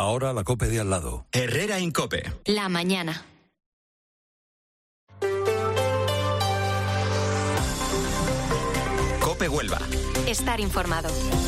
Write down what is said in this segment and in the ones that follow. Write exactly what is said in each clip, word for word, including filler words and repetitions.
Ahora la COPE de al lado. Herrera Incope. La mañana. COPE Huelva. Estar informado.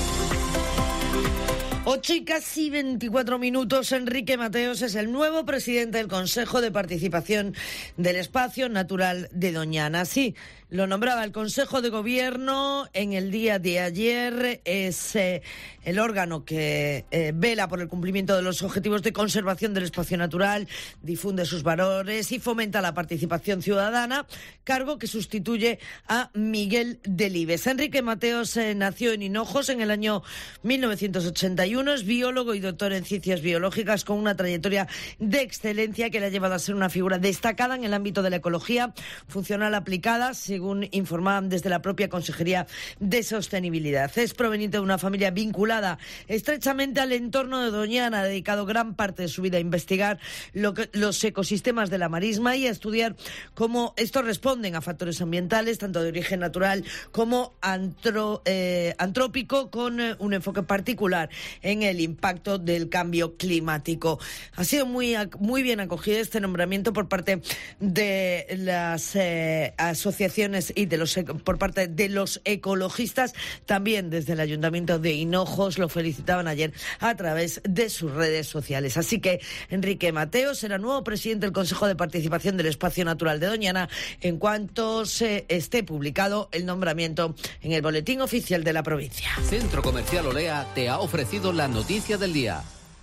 Ocho y casi veinticuatro minutos. Enrique Mateos es el nuevo presidente del Consejo de Participación del Espacio Natural de Doñana. Sí, lo nombraba el Consejo de Gobierno en el día de ayer. Es eh, el órgano que eh, vela por el cumplimiento de los objetivos de conservación del espacio natural, difunde sus valores y fomenta la participación ciudadana, cargo que sustituye a Miguel Delibes. Enrique Mateos eh, nació en Hinojos en el año mil novecientos ochenta y uno. Es biólogo y doctor en ciencias biológicas con una trayectoria de excelencia que le ha llevado a ser una figura destacada en el ámbito de la ecología funcional aplicada, según informaban desde la propia Consejería de Sostenibilidad. Es proveniente de una familia vinculada estrechamente al entorno de Doñana, ha dedicado gran parte de su vida a investigar lo que, los ecosistemas de la marisma y a estudiar cómo estos responden a factores ambientales, tanto de origen natural como antro, eh, antrópico, con eh, un enfoque particular en el impacto del cambio climático. Ha sido muy, muy bien acogido este nombramiento por parte de las eh, asociaciones y de los por parte de los ecologistas. También desde el Ayuntamiento de Hinojos lo felicitaban ayer a través de sus redes sociales. Así que Enrique Mateos será nuevo presidente del Consejo de Participación del Espacio Natural de Doñana en cuanto se esté publicado el nombramiento en el Boletín Oficial de la provincia. Centro Comercial Olea te ha ofrecido la noticia del día.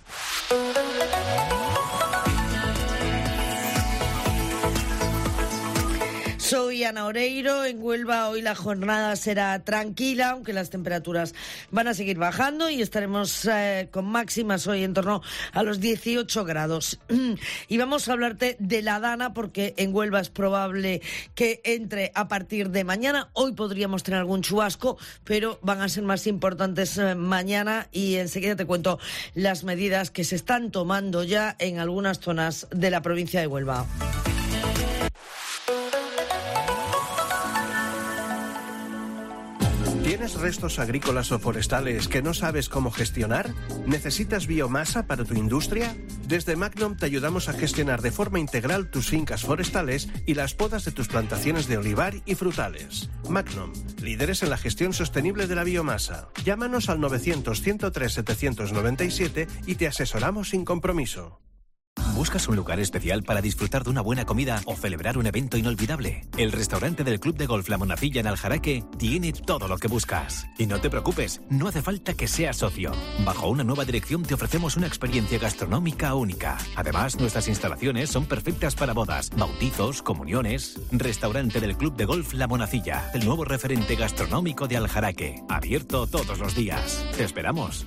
Soy Ana Oreiro. En Huelva hoy la jornada será tranquila, aunque las temperaturas van a seguir bajando y estaremos eh, con máximas hoy en torno a los dieciocho grados. Y vamos a hablarte de la Dana, porque en Huelva es probable que entre a partir de mañana. Hoy podríamos tener algún chubasco, pero van a ser más importantes eh, mañana, y enseguida te cuento las medidas que se están tomando ya en algunas zonas de la provincia de Huelva. ¿Tienes restos agrícolas o forestales que no sabes cómo gestionar? ¿Necesitas biomasa para tu industria? Desde Magnum te ayudamos a gestionar de forma integral tus fincas forestales y las podas de tus plantaciones de olivar y frutales. Magnum, líderes en la gestión sostenible de la biomasa. Llámanos al novecientos, ciento tres, setecientos noventa y siete y te asesoramos sin compromiso. ¿Buscas un lugar especial para disfrutar de una buena comida o celebrar un evento inolvidable? El restaurante del Club de Golf La Monacilla en Aljaraque tiene todo lo que buscas. Y no te preocupes, no hace falta que seas socio. Bajo una nueva dirección te ofrecemos una experiencia gastronómica única. Además, nuestras instalaciones son perfectas para bodas, bautizos, comuniones. Restaurante del Club de Golf La Monacilla, el nuevo referente gastronómico de Aljaraque. Abierto todos los días. Te esperamos.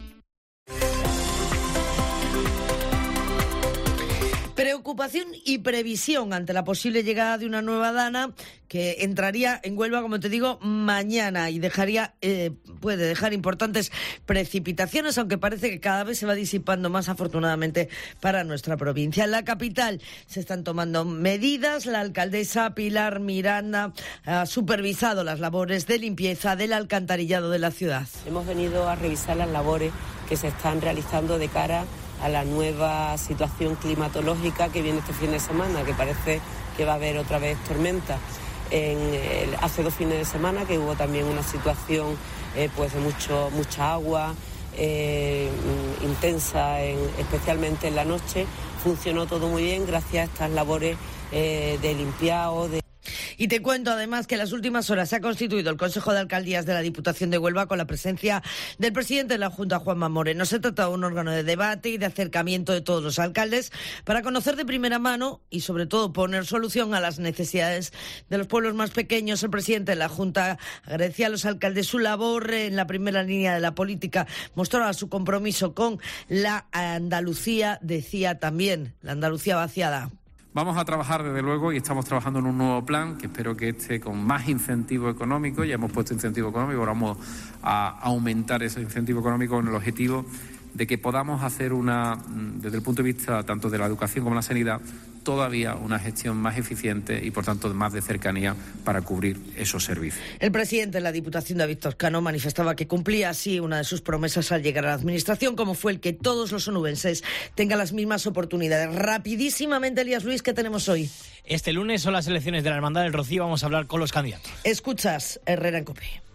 Preocupación y previsión ante la posible llegada de una nueva Dana que entraría en Huelva, como te digo, mañana y dejaría, eh, puede dejar importantes precipitaciones, aunque parece que cada vez se va disipando más, afortunadamente, para nuestra provincia. En la capital se están tomando medidas. La alcaldesa Pilar Miranda ha supervisado las labores de limpieza del alcantarillado de la ciudad. Hemos venido a revisar las labores que se están realizando de cara a la nueva situación climatológica que viene este fin de semana, que parece que va a haber otra vez tormenta. En el, hace dos fines de semana que hubo también una situación eh, pues de mucho mucha agua eh, intensa, en, especialmente en la noche. Funcionó todo muy bien gracias a estas labores eh, de limpiado, de... Y te cuento además que en las últimas horas se ha constituido el Consejo de Alcaldías de la Diputación de Huelva con la presencia del presidente de la Junta, Juanma Moreno. Se trata de un órgano de debate y de acercamiento de todos los alcaldes para conocer de primera mano y sobre todo poner solución a las necesidades de los pueblos más pequeños. El presidente de la Junta agradecía a los alcaldes su labor en la primera línea de la política, mostraba su compromiso con la Andalucía, decía también, la Andalucía vaciada. Vamos a trabajar, desde luego, y estamos trabajando en un nuevo plan que espero que esté con más incentivo económico. Ya hemos puesto incentivo económico, ahora vamos a aumentar ese incentivo económico con el objetivo de que podamos hacer una, desde el punto de vista tanto de la educación como la sanidad, todavía una gestión más eficiente y, por tanto, más de cercanía para cubrir esos servicios. El presidente de la Diputación, David Toscano, manifestaba que cumplía así una de sus promesas al llegar a la Administración, como fue el que todos los onubenses tengan las mismas oportunidades. Rapidísimamente, Elías Luis, ¿qué tenemos hoy? Este lunes son las elecciones de la Hermandad del Rocío. Vamos a hablar con los candidatos. Escuchas Herrera en COPE.